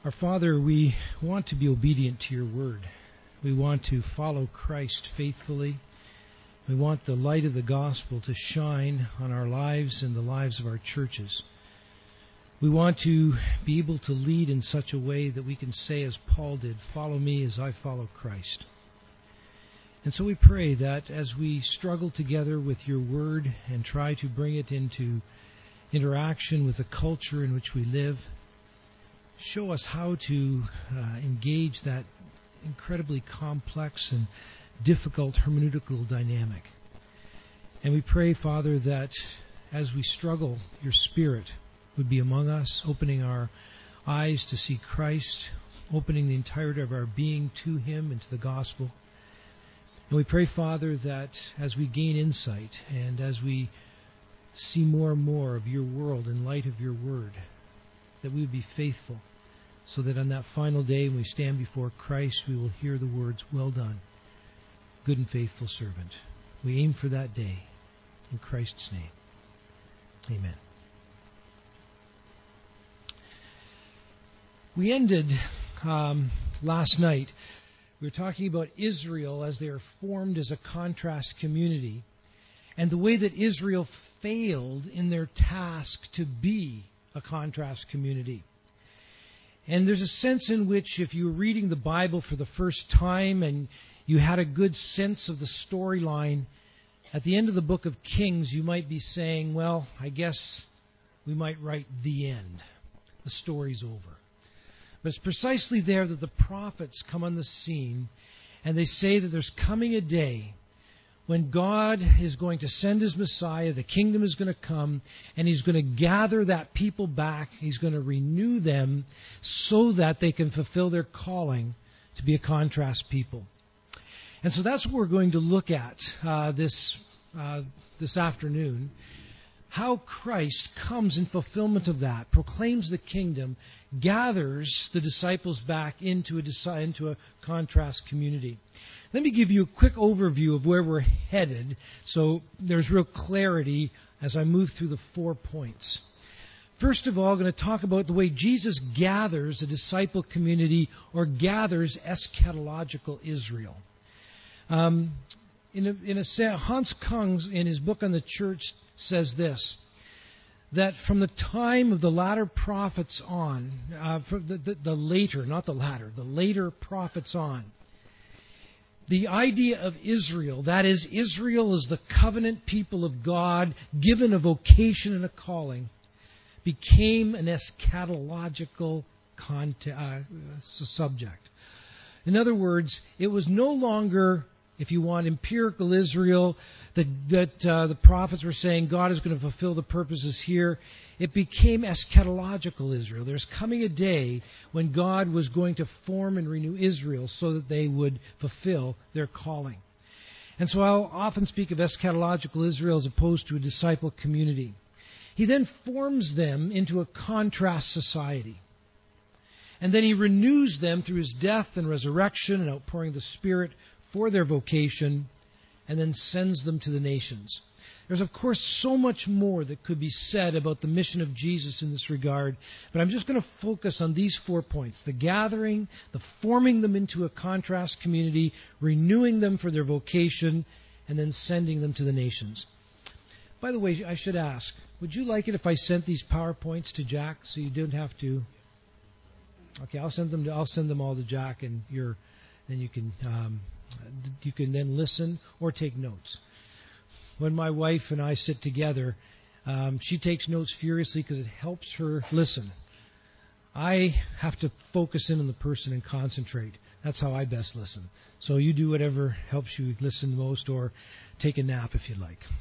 Our Father, we want to be obedient to your word. We want to follow Christ faithfully. We want the light of the gospel to shine on our lives and the lives of our churches. We want to be able to lead in such a way that we can say, as Paul did, "Follow me as I follow Christ." And so we pray that as we struggle together with your word and try to bring it into interaction with the culture in which we live, show us how to engage that incredibly complex and difficult hermeneutical dynamic. And we pray, Father, that as we struggle, your Spirit would be among us, opening our eyes to see Christ, opening the entirety of our being to Him and to the gospel. And we pray, Father, that as we gain insight and as we see more and more of your world in light of your word, that we would be faithful, so that on that final day when we stand before Christ, we will hear the words, "Well done, good and faithful servant." We aim for that day. In Christ's name, amen. We ended last night. We were talking about Israel as they are formed as a contrast community, and the way that Israel failed in their task to be a contrast community. And there's a sense in which, if you were reading the Bible for the first time and you had a good sense of the storyline, at the end of the book of Kings, you might be saying, well, I guess we might write the end. The story's over. But it's precisely there that the prophets come on the scene, and they say that there's coming a day when God is going to send His Messiah, the kingdom is going to come, and He's going to gather that people back. He's going to renew them so that they can fulfill their calling to be a contrast people. And so that's what we're going to look at this afternoon. How Christ comes in fulfillment of that, proclaims the kingdom, gathers the disciples back into a contrast community. Let me give you a quick overview of where we're headed so there's real clarity as I move through the 4 points. First of all, I'm going to talk about the way Jesus gathers the disciple community, or gathers eschatological Israel. Hans Kung, in his book on the church, says this, that from the time of the latter prophets on, the later prophets on, the idea of Israel, that is, Israel as the covenant people of God, given a vocation and a calling, became an eschatological subject. In other words, it was no longer, if you want, empirical Israel, that the prophets were saying God is going to fulfill the purposes here. It became eschatological Israel. There's coming a day when God was going to form and renew Israel so that they would fulfill their calling. And so I'll often speak of eschatological Israel as opposed to a disciple community. He then forms them into a contrast society. And then He renews them through His death and resurrection and outpouring of the Spirit for their vocation, and then sends them to the nations. There's, of course, so much more that could be said about the mission of Jesus in this regard, but I'm just going to focus on these 4 points: the gathering, the forming them into a contrast community, renewing them for their vocation, and then sending them to the nations. By the way, I should ask, would you like it if I sent these PowerPoints to Jack so you don't have to? Okay, I'll send them all to Jack, and then you can then listen or take notes. When my wife and I sit together, she takes notes furiously because it helps her listen. I have to focus in on the person and concentrate. That's how I best listen. So you do whatever helps you listen most, or take a nap if you'd like.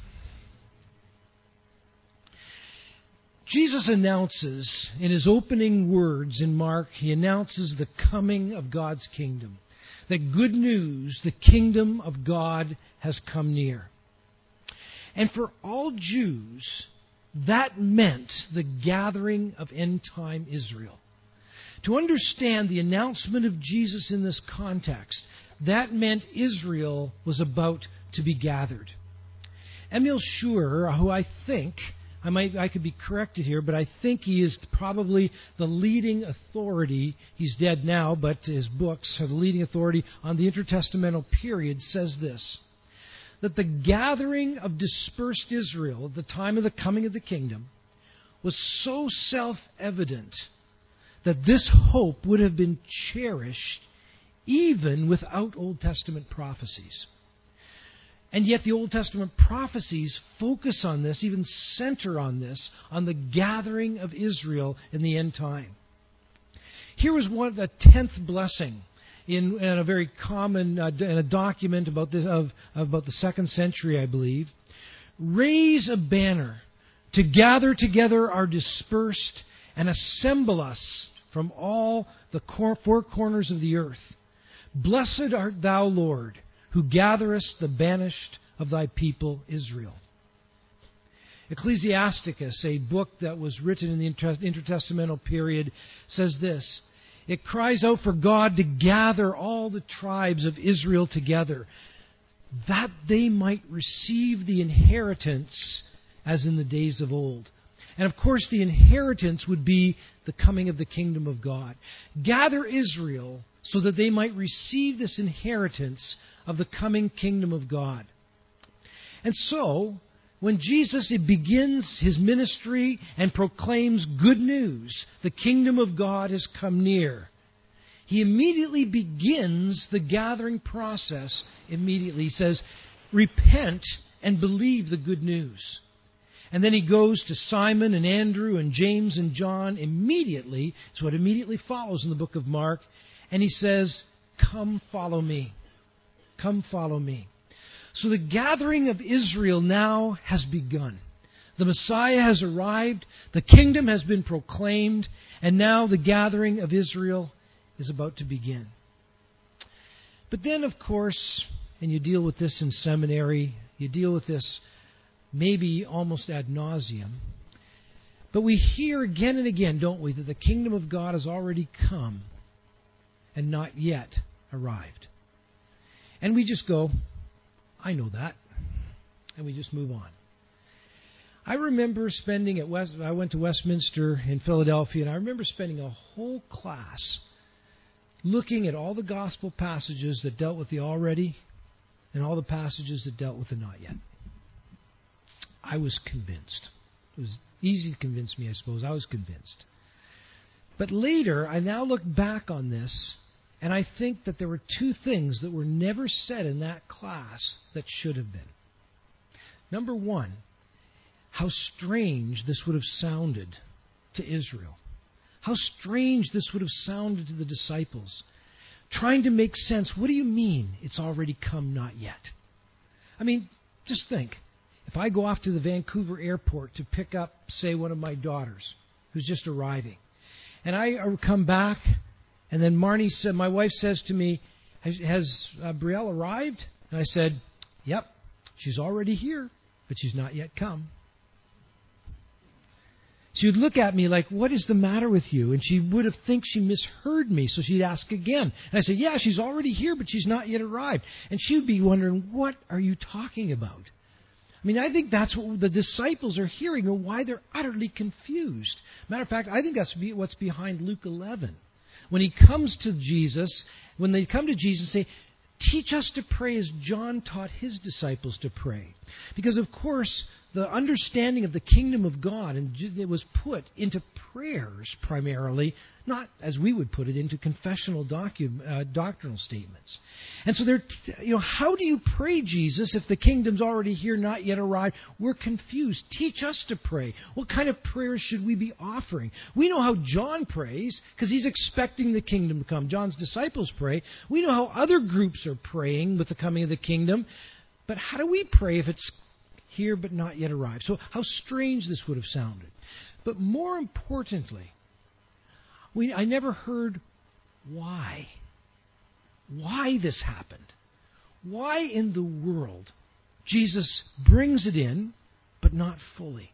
Jesus announces in His opening words in Mark, He announces the coming of God's kingdom. That good news, the kingdom of God has come near. And for all Jews, that meant the gathering of end-time Israel. To understand the announcement of Jesus in this context, that meant Israel was about to be gathered. Emil Schur, who I think I could be corrected here, but I think he is probably the leading authority. He's dead now, but his books are the leading authority on the intertestamental period. Says this, that the gathering of dispersed Israel at the time of the coming of the kingdom was so self-evident that this hope would have been cherished even without Old Testament prophecies. And yet the Old Testament prophecies focus on this, even center on this, on the gathering of Israel in the end time. Here is the 10th blessing in a very common in a document about the 2nd century, I believe. Raise a banner to gather together our dispersed and assemble us from all the four corners of the earth. Blessed art thou, Lord, who gatherest the banished of thy people Israel. Ecclesiasticus, a book that was written in the intertestamental period, says this, it cries out for God to gather all the tribes of Israel together, that they might receive the inheritance as in the days of old. And of course the inheritance would be the coming of the kingdom of God. Gather Israel so that they might receive this inheritance of the coming kingdom of God. And so, when Jesus begins his ministry and proclaims good news, the kingdom of God has come near, he immediately begins the gathering process immediately. He says, repent and believe the good news. And then he goes to Simon and Andrew and James and John immediately. It's what immediately follows in the book of Mark. And he says, come follow me. Come follow me. So the gathering of Israel now has begun. The Messiah has arrived. The kingdom has been proclaimed. And now the gathering of Israel is about to begin. But then, of course, and you deal with this in seminary, you deal with this maybe almost ad nauseum, but we hear again and again, don't we, that the kingdom of God has already come and not yet arrived. And we just go, I know that. And we just move on. I remember I went to Westminster in Philadelphia, and I remember spending a whole class looking at all the gospel passages that dealt with the already and all the passages that dealt with the not yet. I was convinced. It was easy to convince me, I suppose. I was convinced. But later, I now look back on this, and I think that there were two things that were never said in that class that should have been. Number one, how strange this would have sounded to Israel. How strange this would have sounded to the disciples. Trying to make sense. What do you mean it's already come, not yet? I mean, just think. If I go off to the Vancouver airport to pick up, say, one of my daughters who's just arriving, and I come back, and then my wife says to me, has Brielle arrived? And I said, yep, she's already here, but she's not yet come. She would look at me like, what is the matter with you? And she would have think she misheard me, so she'd ask again. And I said, yeah, she's already here, but she's not yet arrived. And she would be wondering, what are you talking about? I mean, I think that's what the disciples are hearing and why they're utterly confused. Matter of fact, I think that's what's behind Luke 11. When he comes to Jesus, when they come to Jesus and say, teach us to pray as John taught his disciples to pray. Because, of course, the understanding of the kingdom of God, and it was put into prayers primarily, not, as we would put it, into confessional doctrinal statements. And so how do you pray, Jesus, if the kingdom's already here, not yet arrived? We're confused. Teach us to pray. What kind of prayers should we be offering? We know how John prays, because he's expecting the kingdom to come. John's disciples pray. We know how other groups are praying with the coming of the kingdom. But how do we pray if it's here but not yet arrived? So how strange this would have sounded. But more importantly, I never heard why. Why this happened. Why in the world Jesus brings it in, but not fully.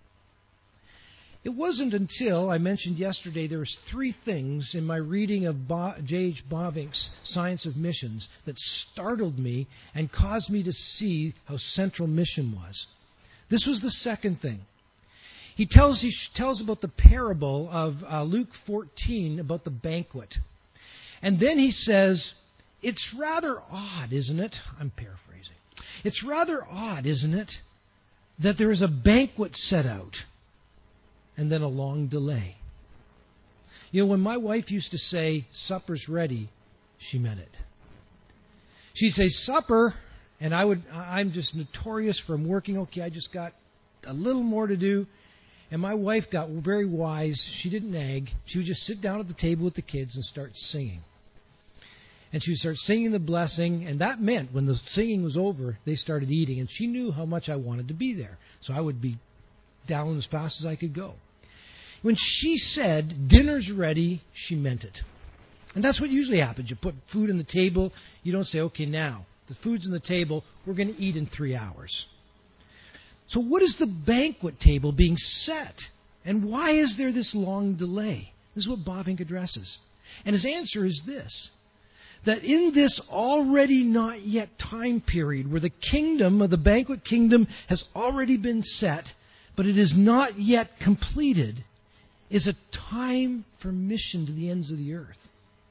It wasn't until I mentioned yesterday there was three things in my reading of J.H. Bavinck's Science of Missions that startled me and caused me to see how central mission was. This was the second thing. he tells about the parable of Luke 14 about the banquet. And then he says, it's rather odd, isn't it? I'm paraphrasing. It's rather odd, isn't it, that there is a banquet set out and then a long delay. You know, when my wife used to say, supper's ready, she meant it. She'd say, supper, and I'm just notorious for working, okay, I just got a little more to do. And my wife got very wise. She didn't nag. She would just sit down at the table with the kids and start singing. And she would start singing the blessing, and that meant when the singing was over, they started eating. And she knew how much I wanted to be there. So I would be down as fast as I could go. When she said, dinner's ready, she meant it. And that's what usually happens. You put food on the table. You don't say, okay, now, the food's on the table. We're going to eat in 3 hours. So what is the banquet table being set? And why is there this long delay? This is what Bavinck addresses. And his answer is this, that in this already not yet time period where the kingdom of the banquet kingdom has already been set, but it is not yet completed, is a time for mission to the ends of the earth.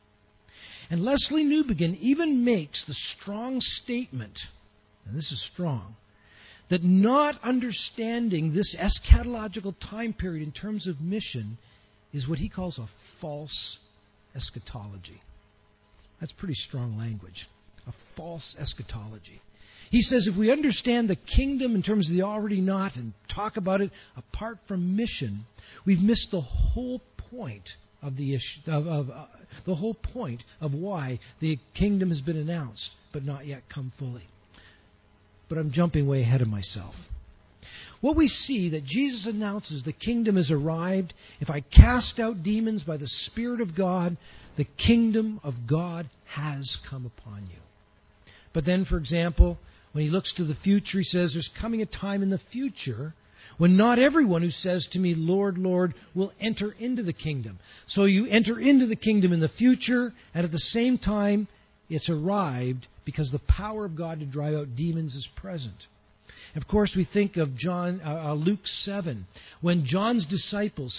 And Lesslie Newbigin even makes the strong statement, and this is strong, that not understanding this eschatological time period in terms of mission is what he calls a false eschatology. That's pretty strong language. A false eschatology. He says if we understand the kingdom in terms of the already not and talk about it apart from mission, we've missed the whole point of the issue, the whole point of why the kingdom has been announced but not yet come fully. But I'm jumping way ahead of myself. What we see that Jesus announces the kingdom has arrived. If I cast out demons by the Spirit of God, the kingdom of God has come upon you. But then, for example, when he looks to the future, he says there's coming a time in the future when not everyone who says to me, Lord, Lord, will enter into the kingdom. So you enter into the kingdom in the future, and at the same time, it's arrived because the power of God to drive out demons is present. Of course, we think of Luke 7, when John's disciples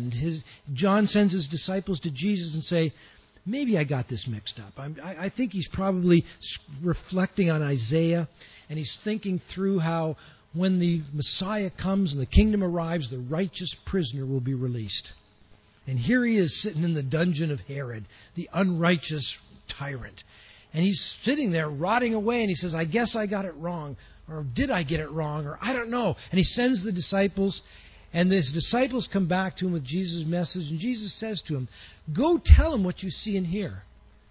John sends his disciples to Jesus and say, maybe I got this mixed up. I think he's probably reflecting on Isaiah, and he's thinking through how when the Messiah comes and the kingdom arrives, the righteous prisoner will be released. And here he is sitting in the dungeon of Herod, the unrighteous tyrant. And he's sitting there rotting away, and he says, I guess I got it wrong. Or did I get it wrong? Or I don't know. And he sends the disciples, and his disciples come back to him with Jesus' message. And Jesus says to him, go tell him what you see and hear.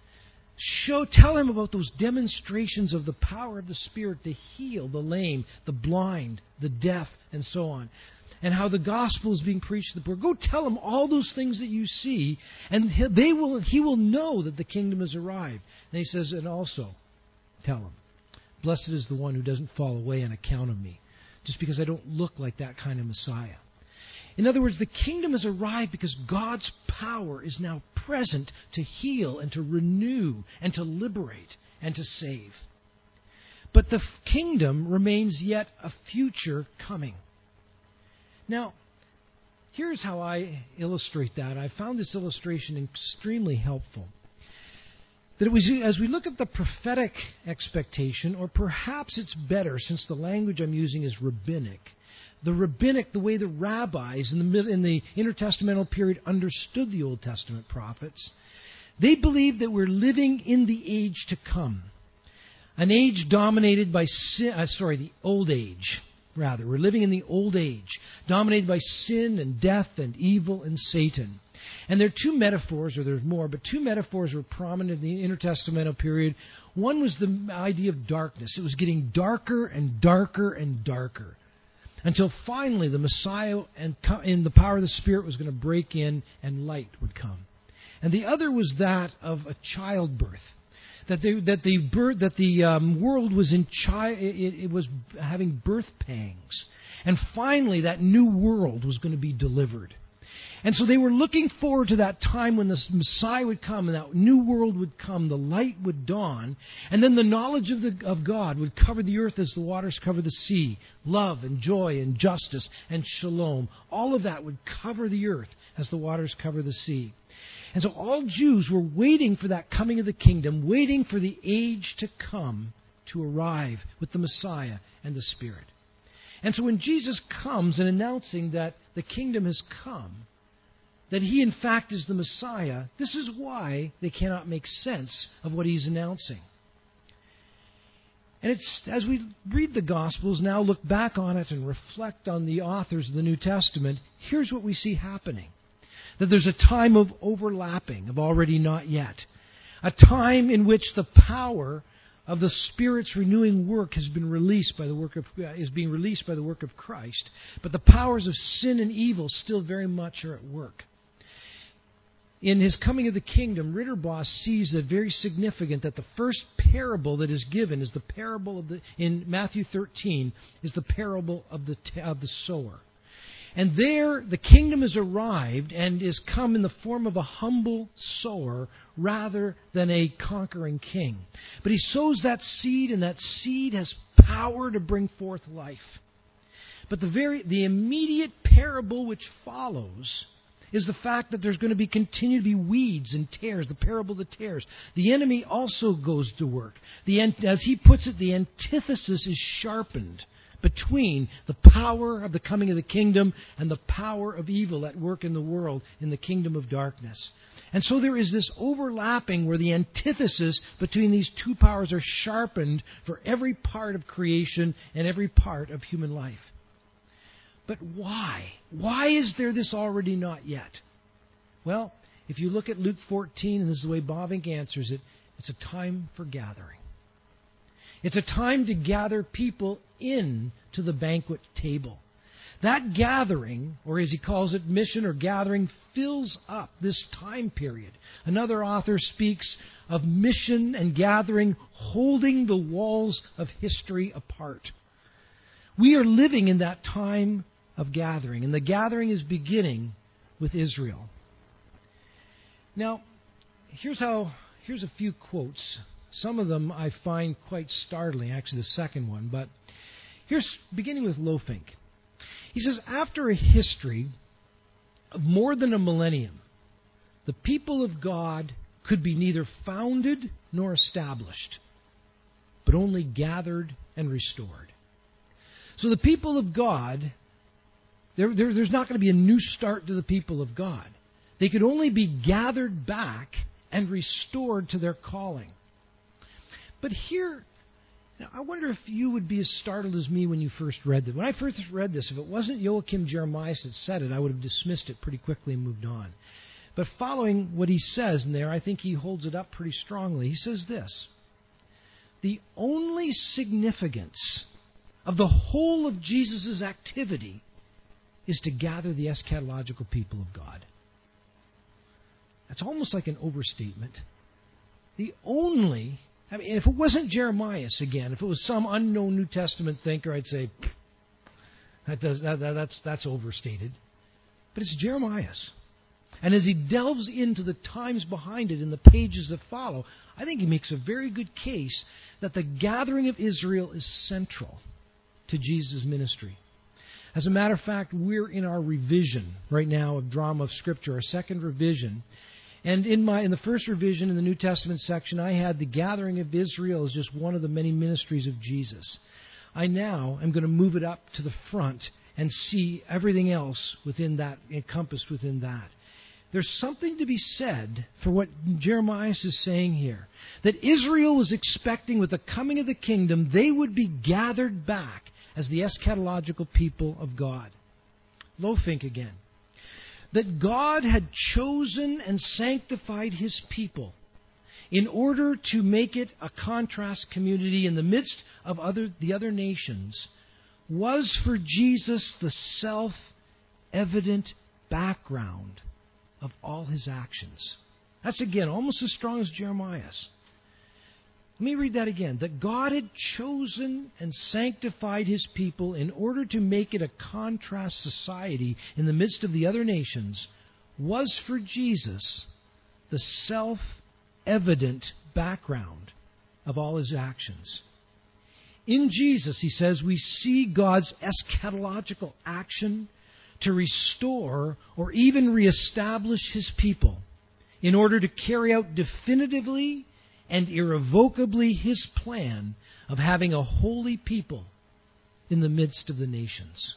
Tell him about those demonstrations of the power of the Spirit to heal the lame, the blind, the deaf, and so on. And how the gospel is being preached to the poor. Go tell him all those things that you see, and he will know that the kingdom has arrived. And he says, and also, tell him, blessed is the one who doesn't fall away on account of me, just because I don't look like that kind of Messiah. In other words, the kingdom has arrived because God's power is now present to heal and to renew and to liberate and to save. But the kingdom remains yet a future coming. Now, here's how I illustrate that. I found this illustration extremely helpful. That it was, as we look at the prophetic expectation, or perhaps it's better since the language I'm using is rabbinic. The way the rabbis in the intertestamental period understood the Old Testament prophets, they believed that we're living in the age to come. An age dominated by sin, the old age, rather. We're living in the old age, dominated by sin and death and evil and Satan. And there are two metaphors, or there's more, but two metaphors were prominent in the intertestamental period. One was the idea of darkness. It was getting darker and darker and darker, until finally the Messiah and in the power of the Spirit was going to break in and light would come. And the other was that of a childbirth. That the world was it was having birth pangs, and finally that new world was going to be delivered. And so they were looking forward to that time when the Messiah would come and that new world would come, the light would dawn, and then the knowledge of God would cover the earth as the waters cover the sea. Love and joy and justice and shalom. All of that would cover the earth as the waters cover the sea. And so all Jews were waiting for that coming of the kingdom, waiting for the age to come to arrive with the Messiah and the Spirit. And so when Jesus comes and announcing that the kingdom has come, that He in fact is the Messiah, this is why they cannot make sense of what He's announcing. And it's as we read the Gospels, now look back on it and reflect on the authors of the New Testament, here's what we see happening. That there's a time of overlapping, of already not yet. A time in which the power of the Spirit's renewing work is being released by the work of Christ, but the powers of sin and evil still very much are at work. In his Coming of the Kingdom, Ritterboss sees it very significant that the first parable that is given is the parable in Matthew 13 is the parable of the sower. And there, the kingdom has arrived and is come in the form of a humble sower rather than a conquering king. But he sows that seed, and that seed has power to bring forth life. But the immediate parable which follows is the fact that there's going to continue to be weeds and tares, the parable of the tares. The enemy also goes to work. As he puts it, the antithesis is sharpened between the power of the coming of the kingdom and the power of evil at work in the world, in the kingdom of darkness. And so there is this overlapping where the antithesis between these two powers are sharpened for every part of creation and every part of human life. But why? Why is there this already not yet? Well, if you look at Luke 14, and this is the way Bavinck answers it, it's a time for gathering. It's a time to gather people in to the banquet table. That gathering, or as he calls it, mission or gathering, fills up this time period. Another author speaks of mission and gathering holding the walls of history apart. We are living in that time of gathering, and the gathering is beginning with Israel. Now, here's a few quotes. Some of them I find quite startling, actually the second one, but here's beginning with Lofink. He says, after a history of more than a millennium, the people of God could be neither founded nor established, but only gathered and restored. So the people of God, there's not going to be a new start to the people of God. They could only be gathered back and restored to their calling. But here, I wonder if you would be as startled as me when you first read this. When I first read this, if it wasn't Joachim Jeremias that said it, I would have dismissed it pretty quickly and moved on. But following what he says in there, I think he holds it up pretty strongly. He says this: the only significance of the whole of Jesus' activity is to gather the eschatological people of God. That's almost like an overstatement. If it wasn't Jeremias again, if it was some unknown New Testament thinker, I'd say that's overstated. But it's Jeremias. And as he delves into the times behind it in the pages that follow, I think he makes a very good case that the gathering of Israel is central to Jesus' ministry. As a matter of fact, we're in our revision right now of Drama of Scripture, our second revision. And in the first revision in the New Testament section, I had the gathering of Israel as just one of the many ministries of Jesus. I now am going to move it up to the front and see everything else within that, encompassed within that. There's something to be said for what Jeremias is saying here. That Israel was expecting with the coming of the kingdom, they would be gathered back as the eschatological people of God. Lofink again. That God had chosen and sanctified His people in order to make it a contrast community in the midst of the other nations was for Jesus the self-evident background of all His actions. That's again almost as strong as Jeremias. Let me read that again. That God had chosen and sanctified His people in order to make it a contrast society in the midst of the other nations was for Jesus the self-evident background of all his actions. In Jesus, he says, we see God's eschatological action to restore or even reestablish his people in order to carry out definitively and irrevocably his plan of having a holy people in the midst of the nations.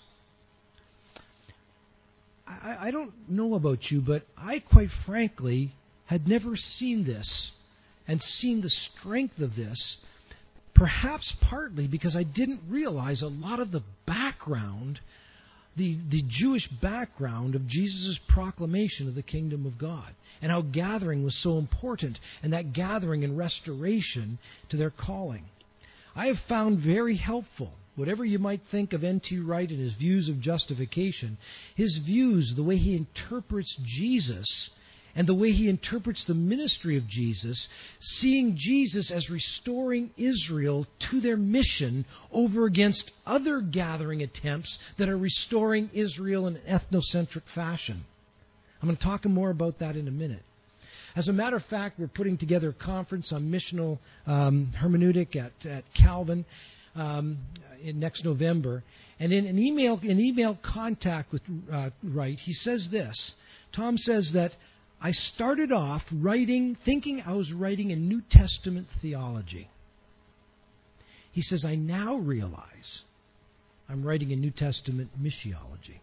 I don't know about you, but I quite frankly had never seen this and seen the strength of this, perhaps partly because I didn't realize a lot of the background, the Jewish background of Jesus' proclamation of the kingdom of God, and how gathering was so important, and that gathering and restoration to their calling. I have found very helpful, whatever you might think of N.T. Wright and his views of justification, his views, the way he interprets Jesus and the way he interprets the ministry of Jesus, seeing Jesus as restoring Israel to their mission over against other gathering attempts that are restoring Israel in an ethnocentric fashion. I'm going to talk more about that in a minute. As a matter of fact, we're putting together a conference on missional hermeneutic at Calvin in next November. And in an email contact with Wright, he says this. Tom says that I started off thinking I was writing a New Testament theology. He says, I now realize I'm writing a New Testament missiology.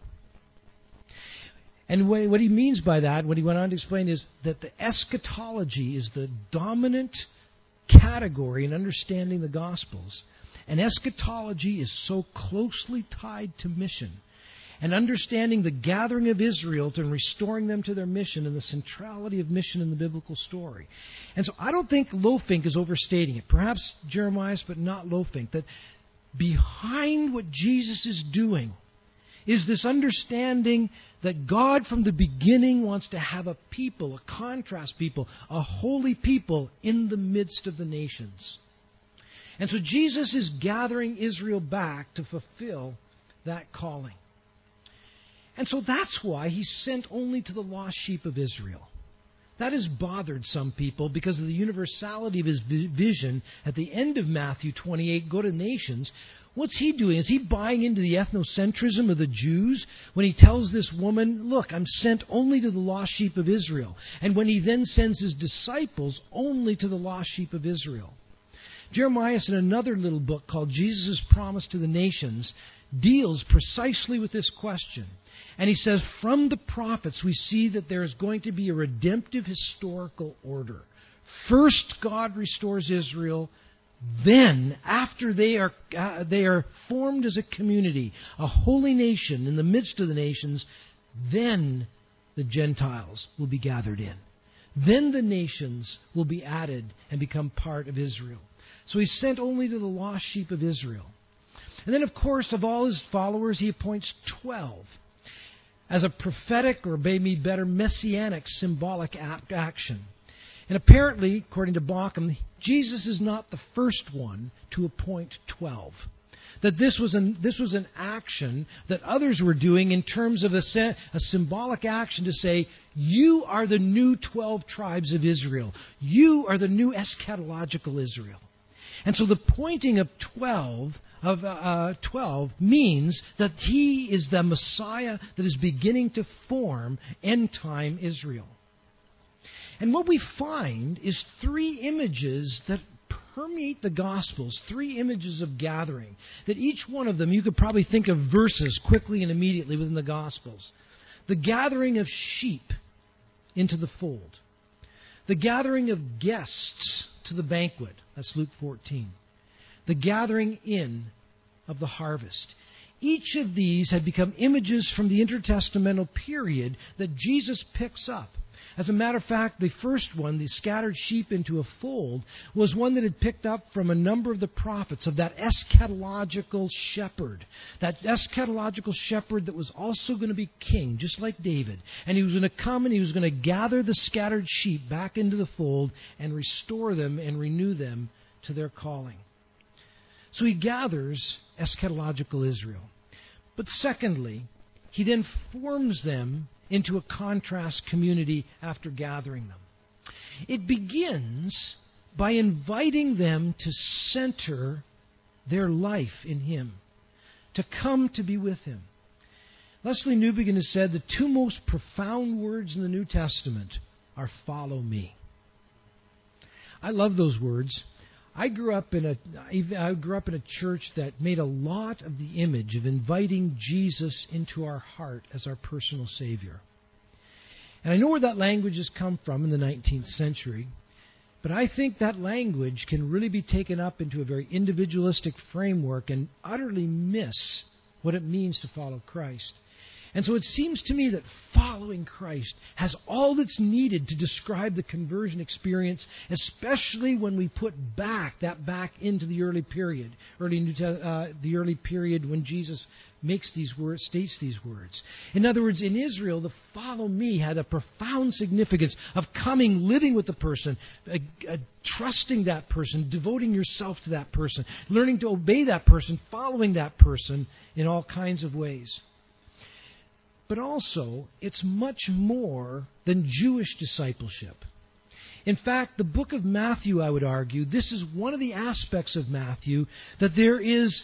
And what he means by that, what he went on to explain, is that the eschatology is the dominant category in understanding the Gospels. And eschatology is so closely tied to mission. And understanding the gathering of Israel and restoring them to their mission and the centrality of mission in the biblical story. And so I don't think Lofink is overstating it. Perhaps Jeremias, but not Lofink. That behind what Jesus is doing is this understanding that God from the beginning wants to have a people, a contrast people, a holy people in the midst of the nations. And so Jesus is gathering Israel back to fulfill that calling. And so that's why he sent only to the lost sheep of Israel. That has bothered some people because of the universality of his vision at the end of Matthew 28, go to nations. What's he doing? Is he buying into the ethnocentrism of the Jews when he tells this woman, look, I'm sent only to the lost sheep of Israel? And when he then sends his disciples only to the lost sheep of Israel. Jeremias, in another little book called Jesus' Promise to the Nations, deals precisely with this question. And he says, from the prophets we see that there is going to be a redemptive historical order. First, God restores Israel. Then, after they are formed as a community, a holy nation in the midst of the nations, then the Gentiles will be gathered in. Then the nations will be added and become part of Israel. So he's sent only to the lost sheep of Israel. And then, of course, of all his followers, he appoints 12 as a prophetic, or maybe better, messianic symbolic action. And apparently, according to Bauckham, Jesus is not the first one to appoint 12. That this was an action that others were doing in terms of a symbolic action to say, you are the new 12 tribes of Israel. You are the new eschatological Israel. And so the pointing of 12 means that he is the Messiah that is beginning to form end-time Israel. And what we find is three images that permeate the Gospels, three images of gathering, that each one of them, you could probably think of verses quickly and immediately within the Gospels. The gathering of sheep into the fold. The gathering of guests to the banquet. That's Luke 14. The gathering in of the harvest. Each of these had become images from the intertestamental period that Jesus picks up. As a matter of fact, the first one, the scattered sheep into a fold, was one that had picked up from a number of the prophets of that eschatological shepherd. That eschatological shepherd that was also going to be king, just like David. And he was going to come and he was going to gather the scattered sheep back into the fold and restore them and renew them to their calling. So he gathers eschatological Israel. But secondly, he then forms them into a contrast community after gathering them. It begins by inviting them to center their life in Him, to come to be with Him. Lesslie Newbigin has said the two most profound words in the New Testament are "follow me." I love those words. I grew up in a church that made a lot of the image of inviting Jesus into our heart as our personal Savior. And I know where that language has come from in the 19th century, but I think that language can really be taken up into a very individualistic framework and utterly miss what it means to follow Christ. And so it seems to me that following Christ has all that's needed to describe the conversion experience, especially when we put that back into the early period, the early period when Jesus makes these words, states these words. In other words, in Israel, the "follow me" had a profound significance of coming, living with the person, trusting that person, devoting yourself to that person, learning to obey that person, following that person in all kinds of ways. But also, it's much more than Jewish discipleship. In fact, the book of Matthew, I would argue, this is one of the aspects of Matthew that there is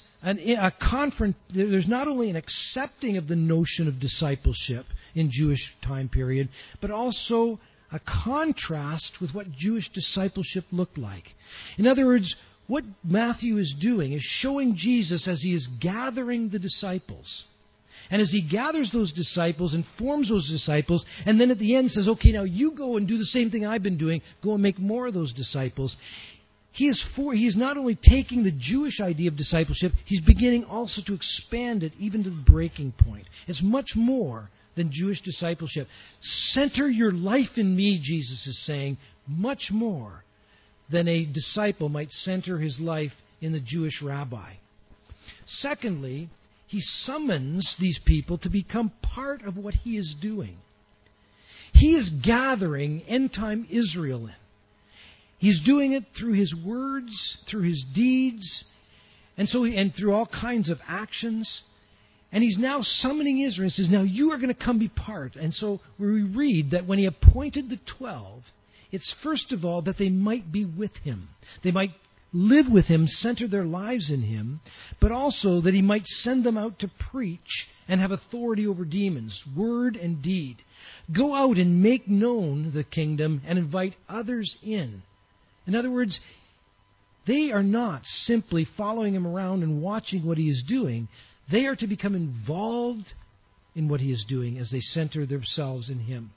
there's not only an accepting of the notion of discipleship in Jewish time period, but also a contrast with what Jewish discipleship looked like. In other words, what Matthew is doing is showing Jesus as He is gathering the disciples. And as He gathers those disciples and forms those disciples, and then at the end says, okay, now you go and do the same thing I've been doing, go and make more of those disciples. He is not only taking the Jewish idea of discipleship, He's beginning also to expand it even to the breaking point. It's much more than Jewish discipleship. Center your life in me, Jesus is saying, much more than a disciple might center his life in the Jewish rabbi. Secondly, He summons these people to become part of what He is doing. He is gathering end-time Israel in. He's doing it through His words, through His deeds, and through all kinds of actions. And He's now summoning Israel and says, now you are going to come be part. And so we read that when He appointed the 12, it's first of all that they might be with Him. They might live with Him, center their lives in Him, but also that He might send them out to preach and have authority over demons, word and deed. Go out and make known the kingdom and invite others in. In other words, they are not simply following Him around and watching what He is doing. They are to become involved in what He is doing as they center themselves in Him.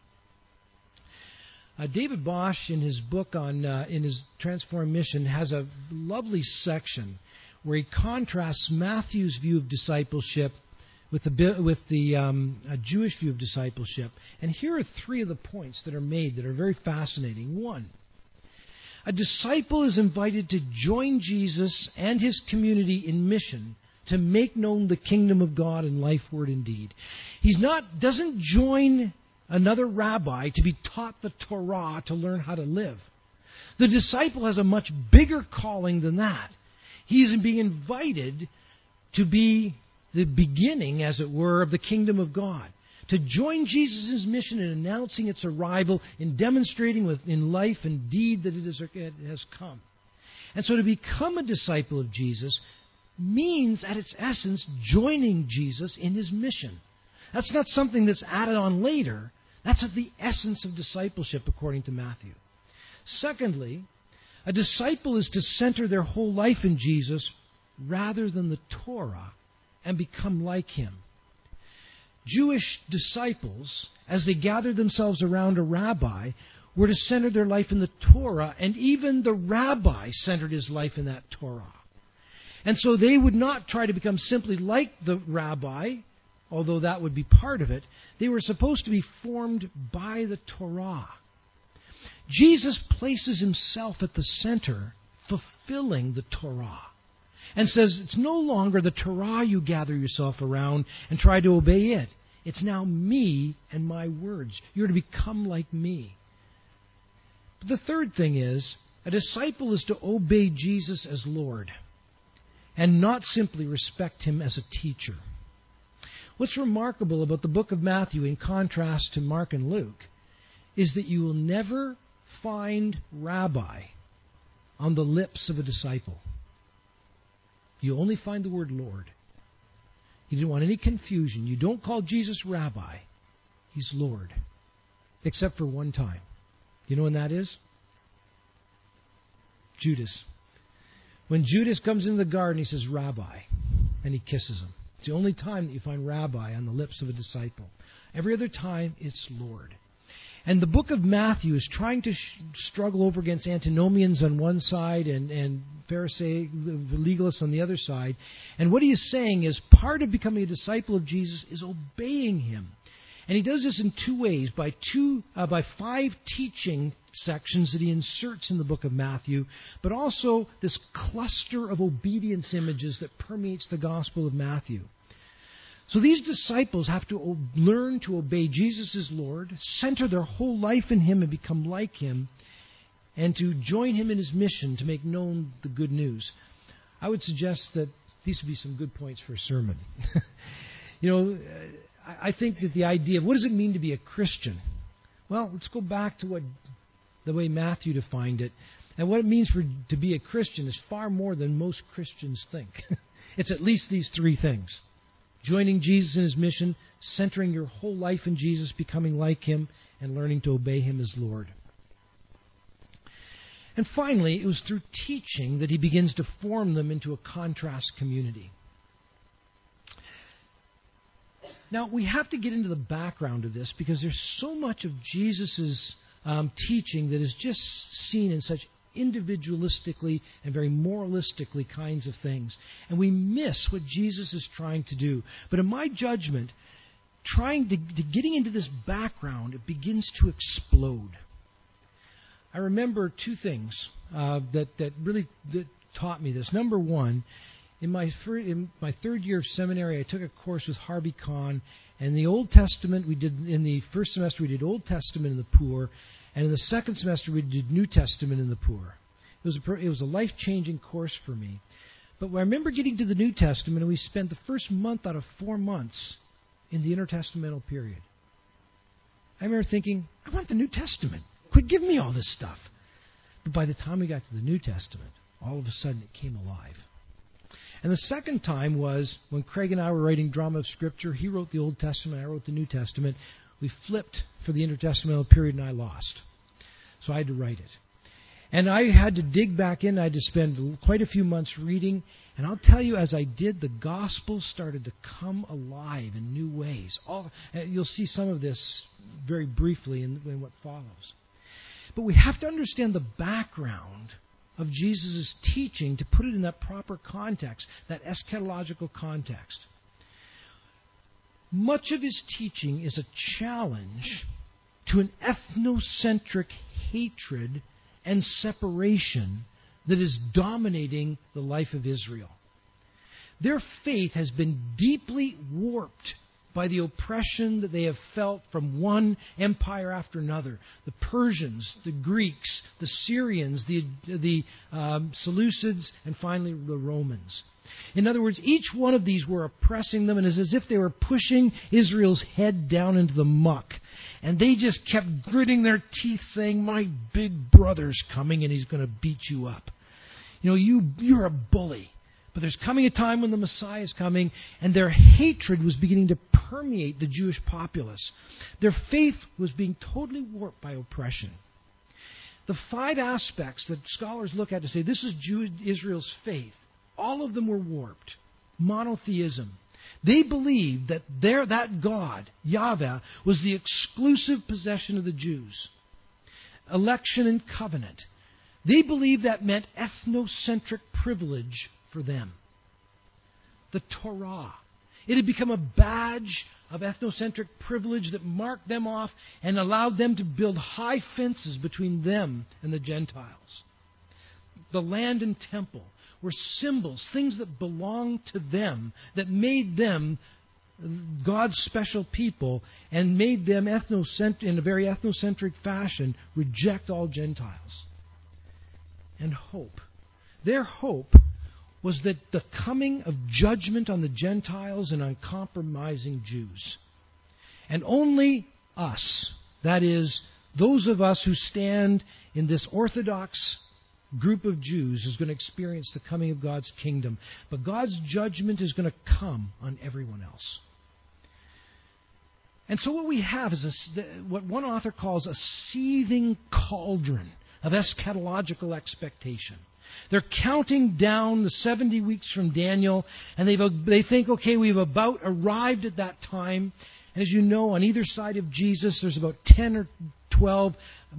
David Bosch, in his book in his Transformed Mission, has a lovely section where he contrasts Matthew's view of discipleship with the Jewish view of discipleship. And here are three of the points that are made that are very fascinating. One, a disciple is invited to join Jesus and His community in mission to make known the kingdom of God in life, word, and deed. Doesn't join another rabbi to be taught the Torah to learn how to live. The disciple has a much bigger calling than that. He is being invited to be the beginning, as it were, of the kingdom of God. To join Jesus' mission in announcing its arrival, in demonstrating in life and deed that it has come. And so to become a disciple of Jesus means, at its essence, joining Jesus in His mission. That's not something that's added on later. That's the essence of discipleship, according to Matthew. Secondly, a disciple is to center their whole life in Jesus rather than the Torah and become like Him. Jewish disciples, as they gathered themselves around a rabbi, were to center their life in the Torah, and even the rabbi centered his life in that Torah. And so they would not try to become simply like the rabbi, although that would be part of it. They were supposed to be formed by the Torah. Jesus places Himself at the center, fulfilling the Torah, and says it's no longer the Torah you gather yourself around and try to obey it. It's now me and my words. You're to become like me. But the third thing is, a disciple is to obey Jesus as Lord and not simply respect Him as a teacher. What's remarkable about the book of Matthew, in contrast to Mark and Luke, is that you will never find rabbi on the lips of a disciple. You only find the word Lord. You didn't want any confusion. You don't call Jesus rabbi. He's Lord. Except for one time. You know when that is? Judas. When Judas comes into the garden, he says, Rabbi, and he kisses him. It's the only time that you find rabbi on the lips of a disciple. Every other time, it's Lord. And the book of Matthew is trying to struggle over against antinomians on one side and Pharisee legalists on the other side. And what he is saying is part of becoming a disciple of Jesus is obeying him. And he does this in two ways, by 5 teaching sections that he inserts in the book of Matthew, but also this cluster of obedience images that permeates the Gospel of Matthew. So these disciples have to learn to obey Jesus as Lord, center their whole life in him and become like him, and to join him in his mission to make known the good news. I would suggest that these would be some good points for a sermon. I think that the idea of what does it mean to be a Christian? Well, let's go back to the way Matthew defined it. And what it means to be a Christian is far more than most Christians think. It's at least these 3 things. Joining Jesus in his mission, centering your whole life in Jesus, becoming like him, and learning to obey him as Lord. And finally, it was through teaching that he begins to form them into a contrast community. Now, we have to get into the background of this because there's so much of Jesus' teaching that is just seen in such individualistically and very moralistically kinds of things. And we miss what Jesus is trying to do. But in my judgment, getting into this background, it begins to explode. I remember 2 things that really taught me this. Number one, in my 3rd year of seminary, I took a course with Harvey Kahn, and the Old Testament in the first semester we did Old Testament in the poor, and in the second semester we did New Testament in the poor. It was a life-changing course for me. But I remember getting to the New Testament, and we spent the first month out of 4 months in the intertestamental period. I remember thinking, I want the New Testament. Quit giving me all this stuff. But by the time we got to the New Testament, all of a sudden it came alive. And the second time was when Craig and I were writing Drama of Scripture. He wrote the Old Testament, I wrote the New Testament. We flipped for the intertestamental period, and I lost. So I had to write it. And I had to dig back in. I had to spend quite a few months reading. And I'll tell you, as I did, the gospel started to come alive in new ways. You'll see some of this very briefly in what follows. But we have to understand the background of Jesus' teaching to put it in that proper context, that eschatological context. Much of his teaching is a challenge to an ethnocentric hatred and separation that is dominating the life of Israel. Their faith has been deeply warped by the oppression that they have felt from one empire after another. The Persians, the Greeks, the Syrians, the Seleucids, and finally the Romans. In other words, each one of these were oppressing them, and it's as if they were pushing Israel's head down into the muck. And they just kept gritting their teeth saying, my big brother's coming and he's going to beat you up. You're a bully. But there's coming a time when the Messiah is coming, and their hatred was beginning to permeate the Jewish populace. Their faith was being totally warped by oppression. The 5 aspects that scholars look at to say this is Israel's faith, all of them were warped. Monotheism. They believed that that God, Yahweh, was the exclusive possession of the Jews. Election and covenant. They believed that meant ethnocentric privilege for them. The Torah. It had become a badge of ethnocentric privilege that marked them off and allowed them to build high fences between them and the Gentiles. The land and temple were symbols, things that belonged to them, that made them God's special people and made them in a very ethnocentric fashion reject all Gentiles. And hope. Their hope was that the coming of judgment on the Gentiles and uncompromising Jews. And only us, that is, those of us who stand in this Orthodox group of Jews, is going to experience the coming of God's kingdom. But God's judgment is going to come on everyone else. And so what we have is what one author calls a seething cauldron of eschatological expectation. They're counting down the 70 weeks from Daniel, and they think, okay, we've about arrived at that time. And as you know, on either side of Jesus, there's about 10 or 12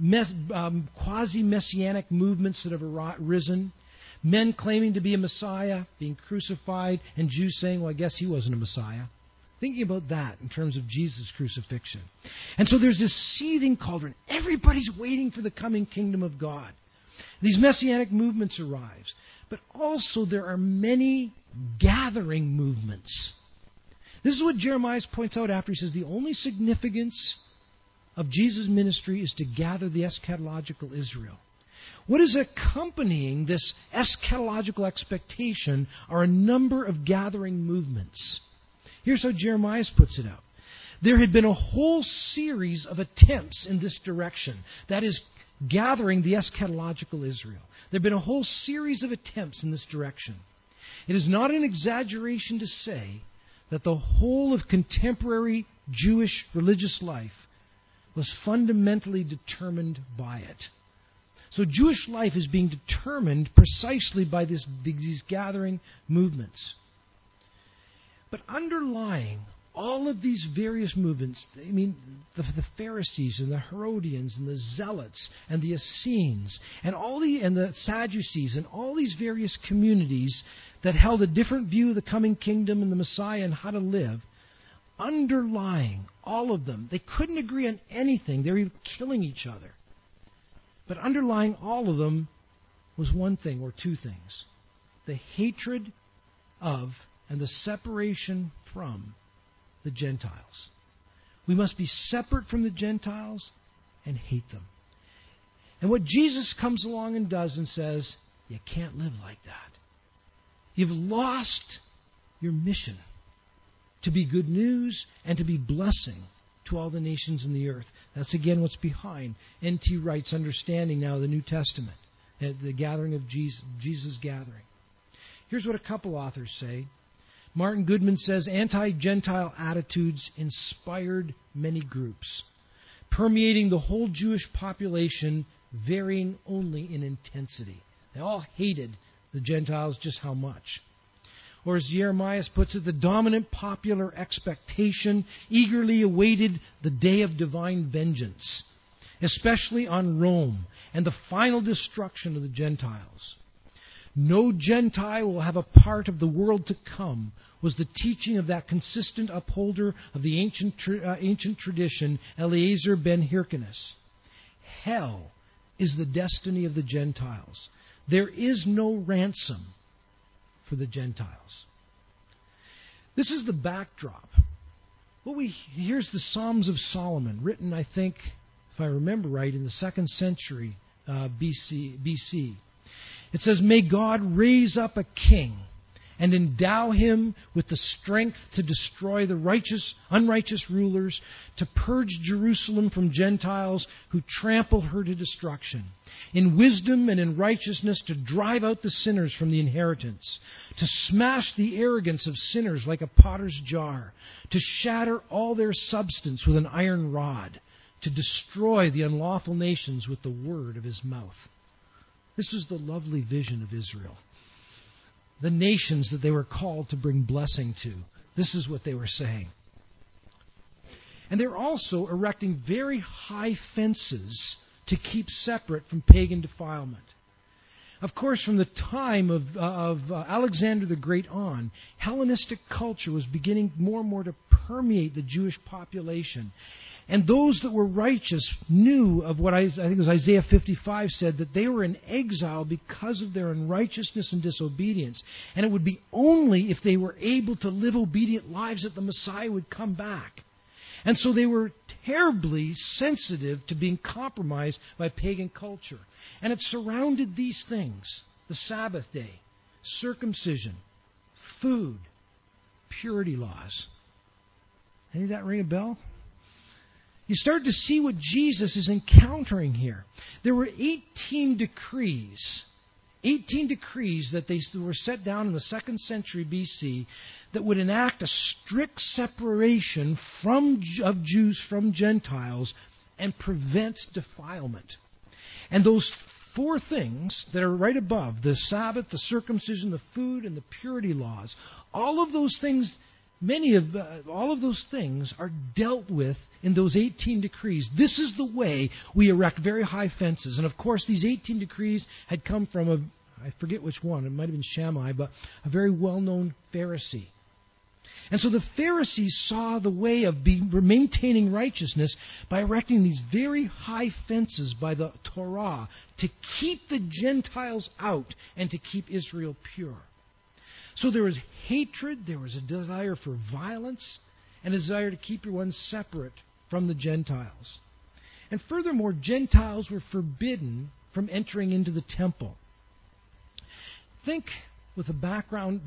quasi-messianic movements that have risen. Men claiming to be a Messiah, being crucified, and Jews saying, well, I guess he wasn't a Messiah. Thinking about that in terms of Jesus' crucifixion. And so there's this seething cauldron. Everybody's waiting for the coming kingdom of God. These messianic movements arise. But also there are many gathering movements. This is what Jeremiah points out after he says the only significance of Jesus' ministry is to gather the eschatological Israel. What is accompanying this eschatological expectation are a number of gathering movements. Here's how Jeremiah puts it out. There had been a whole series of attempts in this direction. That is, gathering the eschatological Israel. There had been a whole series of attempts in this direction. It is not an exaggeration to say that the whole of contemporary Jewish religious life was fundamentally determined by it. So Jewish life is being determined precisely by these gathering movements. But underlying all of these various movements, the Pharisees and the Herodians and the Zealots and the Essenes and the Sadducees and all these various communities that held a different view of the coming kingdom and the Messiah and how to live, underlying all of them, they couldn't agree on anything. They were even killing each other. But underlying all of them was one thing or two things: the hatred of and the separation from the Gentiles. We must be separate from the Gentiles and hate them. And what Jesus comes along and does and says, you can't live like that. You've lost your mission to be good news and to be blessing to all the nations in the earth. That's again what's behind N.T. Wright's understanding now of the New Testament, the gathering of Jesus' gathering. Here's what a couple authors say. Martin Goodman says, anti-Gentile attitudes inspired many groups, permeating the whole Jewish population, varying only in intensity. They all hated the Gentiles just how much. Or as Jeremiah puts it, the dominant popular expectation eagerly awaited the day of divine vengeance, especially on Rome and the final destruction of the Gentiles. No Gentile will have a part of the world to come, was the teaching of that consistent upholder of the ancient tradition, Eliezer ben Hyrcanus. Hell is the destiny of the Gentiles. There is no ransom for the Gentiles. This is the backdrop. Here's the Psalms of Solomon, written, I think, if I remember right, in the 2nd century BC. It says, may God raise up a king and endow him with the strength to destroy the unrighteous rulers, to purge Jerusalem from Gentiles who trample her to destruction, in wisdom and in righteousness to drive out the sinners from the inheritance, to smash the arrogance of sinners like a potter's jar, to shatter all their substance with an iron rod, to destroy the unlawful nations with the word of his mouth. This was the lovely vision of Israel. The nations that they were called to bring blessing to. This is what they were saying. And they're also erecting very high fences to keep separate from pagan defilement. Of course, from the time of Alexander the Great on, Hellenistic culture was beginning more and more to permeate the Jewish population. And those that were righteous knew of what I think it was Isaiah 55 said, that they were in exile because of their unrighteousness and disobedience. And it would be only if they were able to live obedient lives that the Messiah would come back. And so they were terribly sensitive to being compromised by pagan culture. And it surrounded these things: the Sabbath day, circumcision, food, purity laws. Any of that ring a bell? You start to see what Jesus is encountering here. There were 18 decrees. 18 decrees that they were set down in the 2nd century BC that would enact a strict separation of Jews from Gentiles and prevent defilement. And those 4 things that are right above, the Sabbath, the circumcision, the food, and the purity laws, all of those things, all of those things are dealt with in those 18 decrees. This is the way we erect very high fences. And of course, these 18 decrees had come from I forget which one, it might have been Shammai, but a very well-known Pharisee. And so the Pharisees saw the way of maintaining righteousness by erecting these very high fences by the Torah to keep the Gentiles out and to keep Israel pure. So there was hatred, there was a desire for violence, and a desire to keep your ones separate from the Gentiles. And furthermore, Gentiles were forbidden from entering into the temple. Think with that background.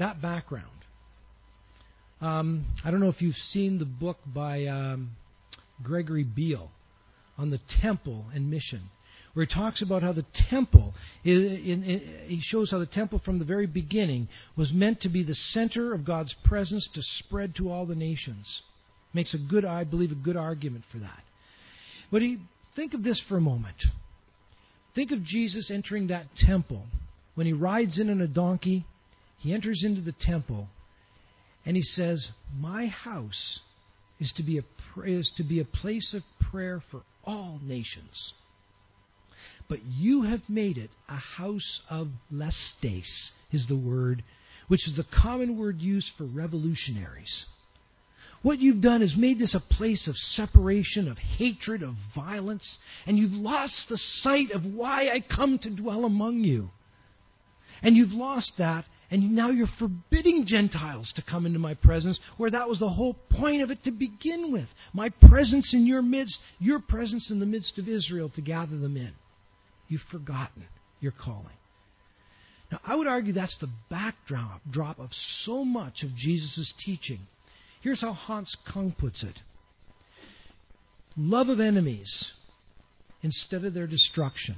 I don't know if you've seen the book by Gregory Beale on the temple and mission, where he talks about how the temple, he shows how the temple from the very beginning was meant to be the center of God's presence to spread to all the nations. Makes I believe, a good argument for that. But think of this for a moment. Think of Jesus entering that temple. When he rides in on a donkey, he enters into the temple, and he says, "My house is to be a place of prayer for all nations. But you have made it a house of lestes," is the word, which is the common word used for revolutionaries. What you've done is made this a place of separation, of hatred, of violence, and you've lost the sight of why I come to dwell among you. And you've lost that, and now you're forbidding Gentiles to come into my presence, where that was the whole point of it to begin with. My presence in your midst, your presence in the midst of Israel to gather them in. You've forgotten your calling. Now, I would argue that's the backdrop of so much of Jesus' teaching. Here's how Hans Kung puts it. Love of enemies instead of their destruction.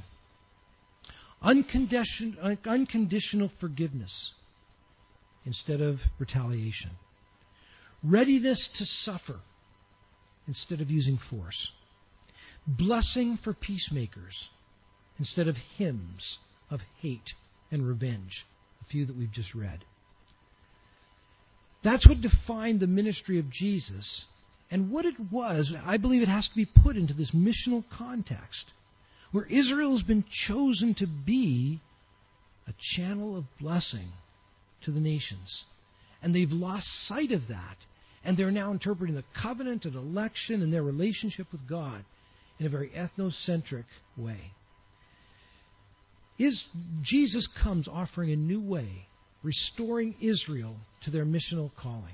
Unconditional forgiveness instead of retaliation. Readiness to suffer instead of using force. Blessing for peacemakers instead of hymns of hate and revenge, a few that we've just read. That's what defined the ministry of Jesus. And what it was, I believe it has to be put into this missional context, where Israel has been chosen to be a channel of blessing to the nations. And they've lost sight of that. And they're now interpreting the covenant and election and their relationship with God in a very ethnocentric way. Jesus comes offering a new way, restoring Israel to their missional calling.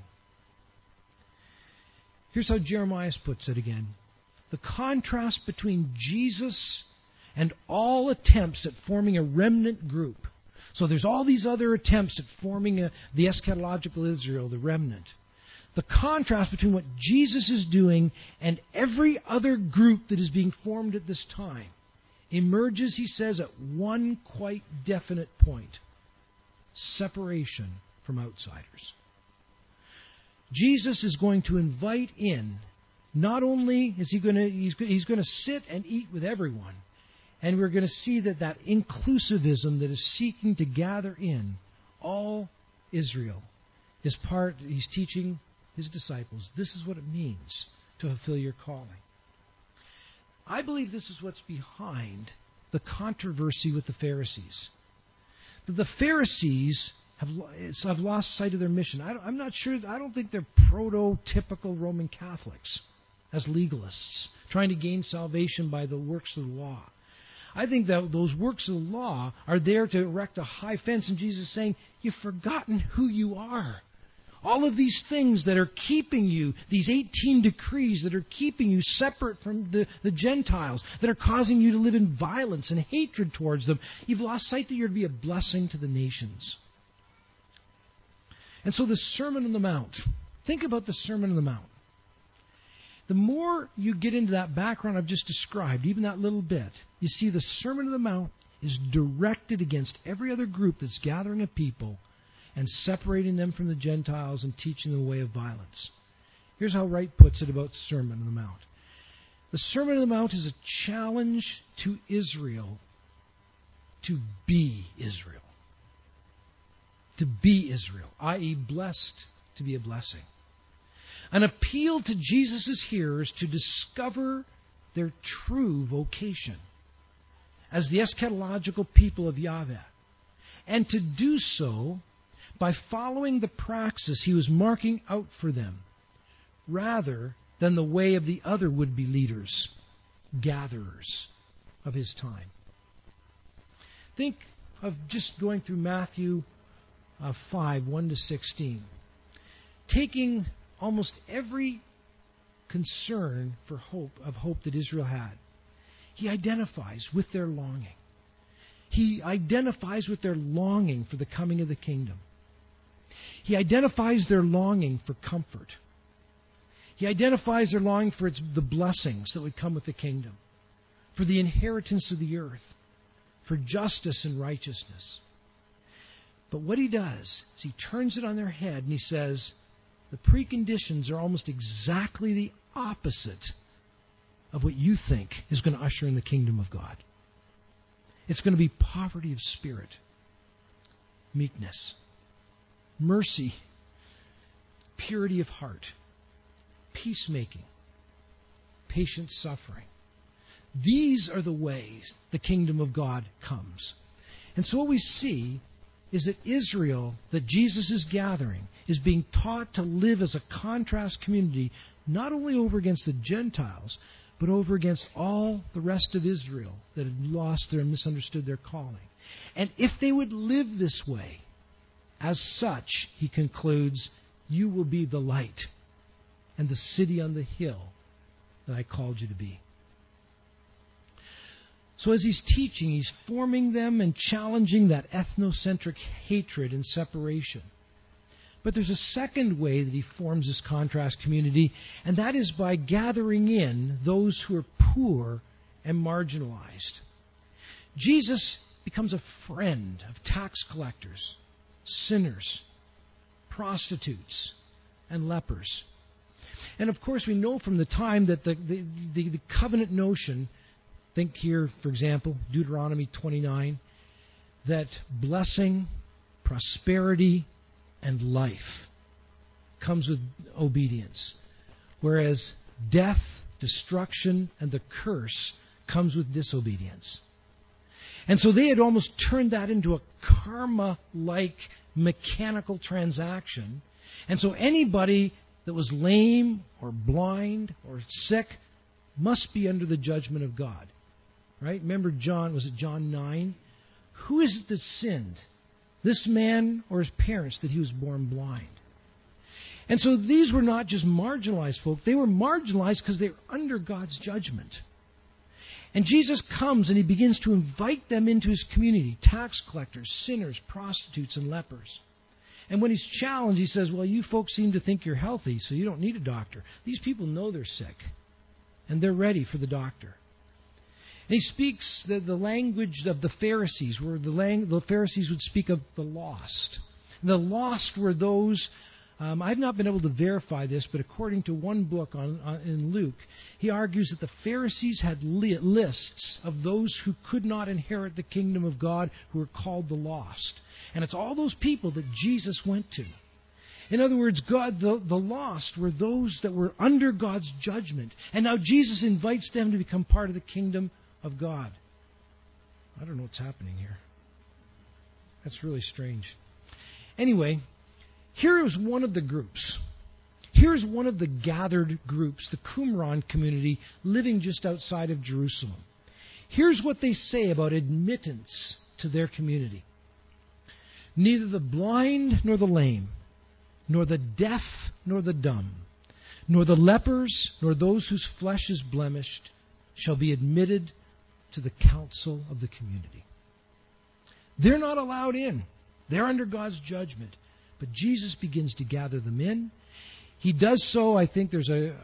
Here's how Jeremiah puts it again. The contrast between Jesus and all attempts at forming a remnant group. So there's all these other attempts at forming the eschatological Israel, the remnant. The contrast between what Jesus is doing and every other group that is being formed at this time emerges, he says, at one quite definite point: separation from outsiders. Jesus is going to invite in, not only is he's going to sit and eat with everyone, and we're going to see that inclusivism that is seeking to gather in all Israel is part. He's teaching his disciples, this is what it means to fulfill your calling. I believe this is what's behind the controversy with the Pharisees. That the Pharisees have lost sight of their mission. I'm not sure. I don't think they're prototypical Roman Catholics as legalists, trying to gain salvation by the works of the law. I think that those works of the law are there to erect a high fence, and Jesus is saying, you've forgotten who you are. All of these things that are keeping you, these 18 decrees that are keeping you separate from the Gentiles, that are causing you to live in violence and hatred towards them, you've lost sight that you're to be a blessing to the nations. And so the Sermon on the Mount. Think about the Sermon on the Mount. The more you get into that background I've just described, even that little bit, you see the Sermon on the Mount is directed against every other group that's gathering a people and separating them from the Gentiles and teaching them the way of violence. Here's how Wright puts it about the Sermon on the Mount. The Sermon on the Mount is a challenge to Israel to be Israel. To be Israel, i.e. blessed to be a blessing. An appeal to Jesus' hearers to discover their true vocation as the eschatological people of Yahweh, and to do so by following the praxis he was marking out for them, rather than the way of the other would-be leaders, gatherers of his time. Think of just going through Matthew 5, 1 to 16. Taking almost every concern for hope that Israel had, he identifies with their longing. He identifies with their longing for the coming of the kingdom. He identifies their longing for comfort. He identifies their longing for the blessings that would come with the kingdom, for the inheritance of the earth, for justice and righteousness. But what he does is he turns it on their head and he says, the preconditions are almost exactly the opposite of what you think is going to usher in the kingdom of God. It's going to be poverty of spirit, meekness, mercy, purity of heart, peacemaking, patient suffering. These are the ways the kingdom of God comes. And so what we see is that Israel, that Jesus is gathering, is being taught to live as a contrast community, not only over against the Gentiles, but over against all the rest of Israel that had lost their and misunderstood their calling. And if they would live this way, as such, he concludes, you will be the light and the city on the hill that I called you to be. So as he's teaching, he's forming them and challenging that ethnocentric hatred and separation. But there's a second way that he forms this contrast community, and that is by gathering in those who are poor and marginalized. Jesus becomes a friend of tax collectors, sinners, prostitutes, and lepers. And of course we know from the time that the covenant notion, think here, for example, Deuteronomy 29, that blessing, prosperity, and life comes with obedience, whereas death, destruction, and the curse comes with disobedience. And so they had almost turned that into a karma-like mechanical transaction. And so anybody that was lame or blind or sick must be under the judgment of God. Right? Remember John 9? Who is it that sinned? This man or his parents that he was born blind? And so these were not just marginalized folk. They were marginalized because they were under God's judgment. And Jesus comes and he begins to invite them into his community. Tax collectors, sinners, prostitutes, and lepers. And when he's challenged, he says, well, you folks seem to think you're healthy, so you don't need a doctor. These people know they're sick. And they're ready for the doctor. And he speaks the language of the Pharisees, where the Pharisees would speak of the lost. The lost were those, I've not been able to verify this, but according to one book in Luke, he argues that the Pharisees had lists of those who could not inherit the kingdom of God, who were called the lost. And it's all those people that Jesus went to. In other words, the lost were those that were under God's judgment. And now Jesus invites them to become part of the kingdom of God. I don't know what's happening here. That's really strange. Anyway, here is one of the groups. Here's one of the gathered groups, the Qumran community, living just outside of Jerusalem. Here's what they say about admittance to their community. Neither the blind nor the lame, nor the deaf nor the dumb, nor the lepers, nor those whose flesh is blemished, shall be admitted to the council of the community. They're not allowed in. They're under God's judgment. But Jesus begins to gather them in. He does so. I think there's a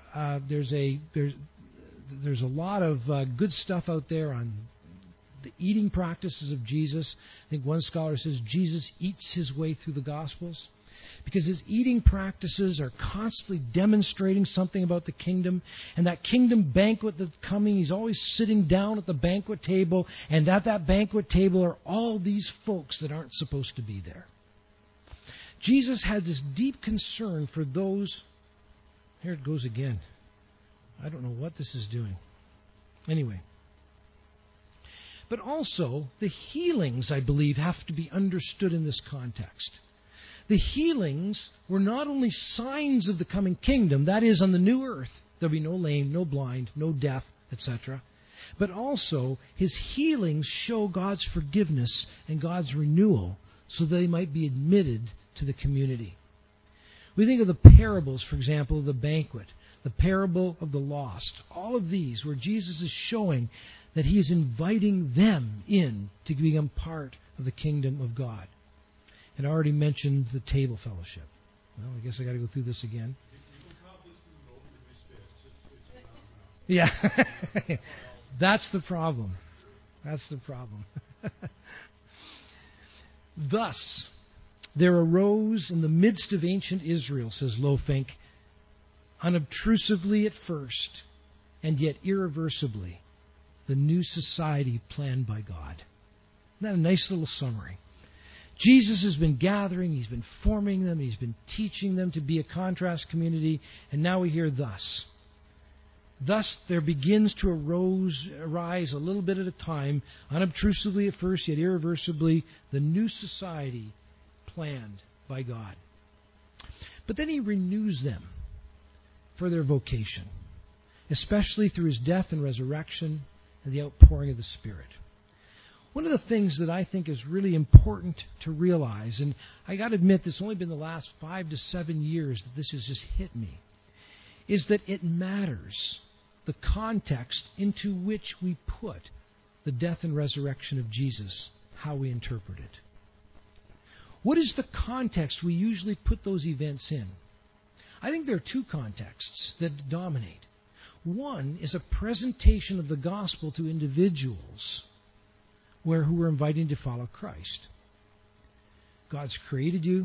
lot of good stuff out there on the eating practices of Jesus. I think one scholar says Jesus eats his way through the Gospels because his eating practices are constantly demonstrating something about the kingdom. And that kingdom banquet that's coming, he's always sitting down at the banquet table. And at that banquet table are all these folks that aren't supposed to be there. Jesus had this deep concern for those. Here it goes again. I don't know what this is doing. Anyway. But also, the healings, I believe, have to be understood in this context. The healings were not only signs of the coming kingdom, that is, on the new earth, there'll be no lame, no blind, no deaf, etc. But also, his healings show God's forgiveness and God's renewal so that they might be admitted to the community. We think of the parables, for example, of the banquet, the parable of the lost, all of these where Jesus is showing that he is inviting them in to become part of the kingdom of God. And I already mentioned the table fellowship. Well, I guess I got to go through this again. Yeah, that's the problem. That's the problem. Thus, there arose in the midst of ancient Israel, says Lofink, unobtrusively at first, and yet irreversibly, the new society planned by God. Isn't that a nice little summary? Jesus has been gathering, he's been forming them, he's been teaching them to be a contrast community, and now we hear thus. Thus there begins to arise a little bit at a time, unobtrusively at first, yet irreversibly, the new society planned by God. But then he renews them for their vocation, especially through his death and resurrection and the outpouring of the Spirit. One of the things that I think is really important to realize, and I got to admit it's only been the last 5 to 7 years that this has just hit me, is that it matters the context into which we put the death and resurrection of Jesus, how we interpret it. What is the context we usually put those events in? I think there are two contexts that dominate. One is a presentation of the gospel to individuals who are inviting to follow Christ. God's created you.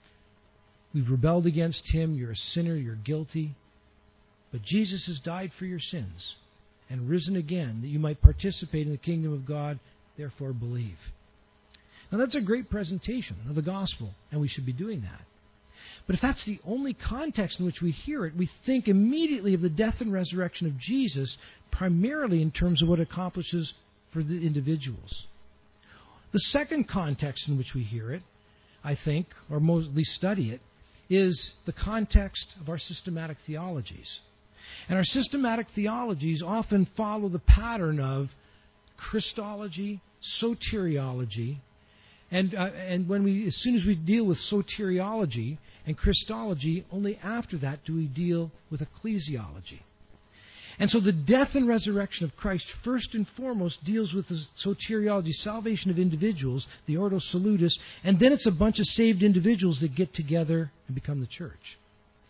We've rebelled against him. You're a sinner. You're guilty. But Jesus has died for your sins and risen again that you might participate in the kingdom of God, therefore believe. Now that's a great presentation of the gospel, and we should be doing that. But if that's the only context in which we hear it, we think immediately of the death and resurrection of Jesus, primarily in terms of what it accomplishes for the individuals. The second context in which we hear it, I think, or at least study it, is the context of our systematic theologies. And our systematic theologies often follow the pattern of Christology, soteriology, and as soon as we deal with soteriology and Christology, only after that do we deal with ecclesiology. And so the death and resurrection of Christ, first and foremost, deals with the soteriology, salvation of individuals, the Ordo Salutis, and then it's a bunch of saved individuals that get together and become the church.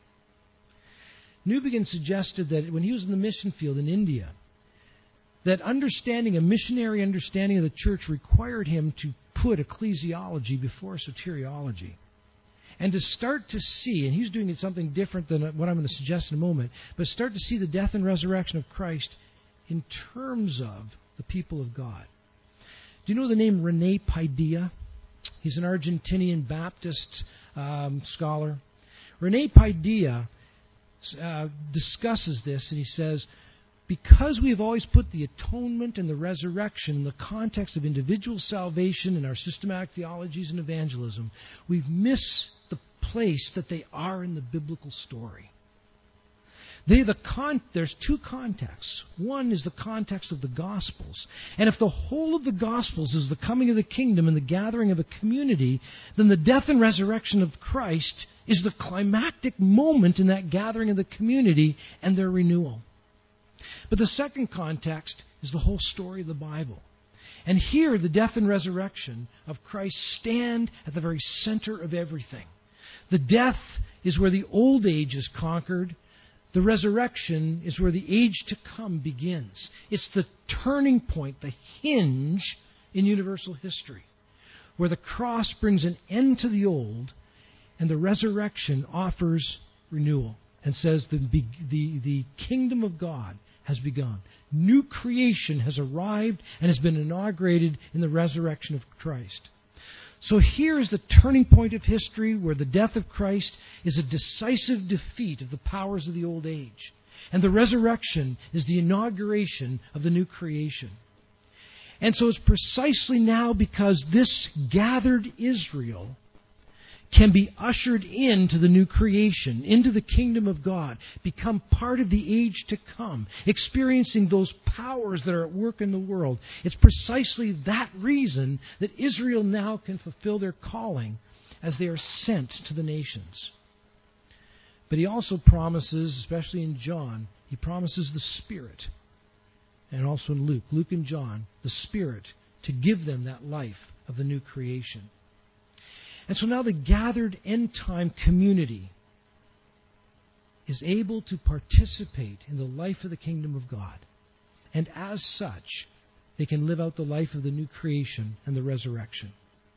Newbigin suggested that when he was in the mission field in India, that a missionary understanding of the church required him to put ecclesiology before soteriology. And to start to see, and he's doing something different than what I'm going to suggest in a moment, but start to see the death and resurrection of Christ in terms of the people of God. Do you know the name Rene Paideia? He's an Argentinian Baptist scholar. Rene Paideia discusses this, and he says, because we've always put the atonement and the resurrection in the context of individual salvation in our systematic theologies and evangelism, we've missed the place that they are in the biblical story. There's two contexts. One is the context of the Gospels. And if the whole of the Gospels is the coming of the kingdom and the gathering of a community, then the death and resurrection of Christ is the climactic moment in that gathering of the community and their renewal. But the second context is the whole story of the Bible. And here, the death and resurrection of Christ stand at the very center of everything. The death is where the old age is conquered. The resurrection is where the age to come begins. It's the turning point, the hinge in universal history, where the cross brings an end to the old and the resurrection offers renewal and says the kingdom of God has begun. New creation has arrived and has been inaugurated in the resurrection of Christ. So here is the turning point of history where the death of Christ is a decisive defeat of the powers of the old age. And the resurrection is the inauguration of the new creation. And so it's precisely now because this gathered Israel can be ushered into the new creation, into the kingdom of God, become part of the age to come, experiencing those powers that are at work in the world. It's precisely that reason that Israel now can fulfill their calling as they are sent to the nations. But he also promises, especially in John, he promises the Spirit. And also in Luke and John, the Spirit to give them that life of the new creation. And so now the gathered end-time community is able to participate in the life of the kingdom of God. And as such, they can live out the life of the new creation and the resurrection.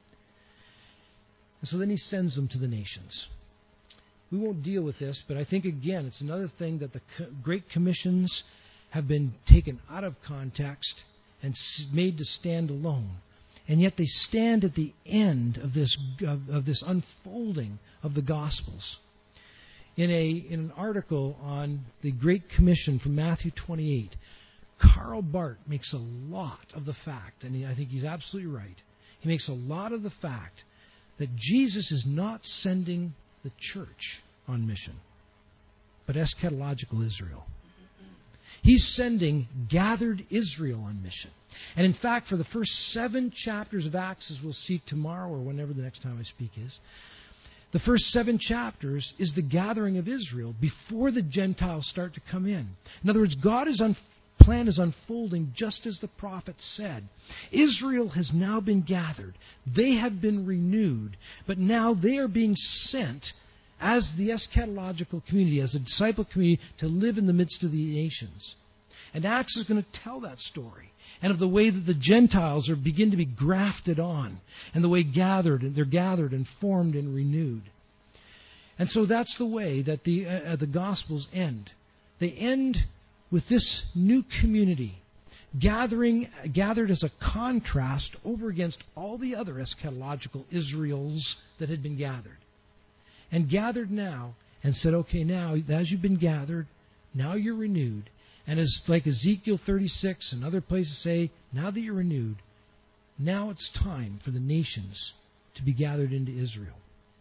And so then he sends them to the nations. We won't deal with this, but I think, again, it's another thing that the Great Commissions have been taken out of context and made to stand alone. And yet they stand at the end of this unfolding of the Gospels. In an article on the Great Commission from Matthew 28, Karl Barth makes a lot of the fact, and I think he's absolutely right, he makes a lot of the fact that Jesus is not sending the church on mission, but eschatological Israel. He's sending gathered Israel on mission. And in fact, for the first 7 chapters of Acts, as we'll see tomorrow or whenever the next time I speak is, the first 7 chapters is the gathering of Israel before the Gentiles start to come in. In other words, God's plan is unfolding just as the prophet said. Israel has now been gathered. They have been renewed. But now they are being sent as the eschatological community, as a disciple community, to live in the midst of the nations. And Acts is going to tell that story, and of the way that the Gentiles begin to be grafted on, and the way they're gathered and formed and renewed. And so that's the way that the Gospels end. They end with this new community gathered as a contrast over against all the other eschatological Israels that had been gathered. And gathered now and said, okay, now, as you've been gathered, now you're renewed. And as like Ezekiel 36 and other places say, now that you're renewed, now it's time for the nations to be gathered into Israel.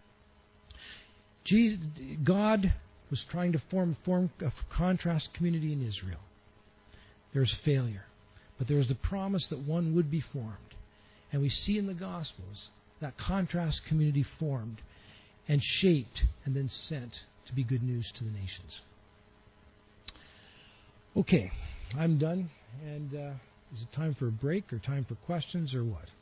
God was trying to form a contrast community in Israel. There's failure. But there's the promise that one would be formed. And we see in the Gospels that contrast community formed and shaped and then sent to be good news to the nations. Okay, I'm done. And is it time for a break or time for questions or what?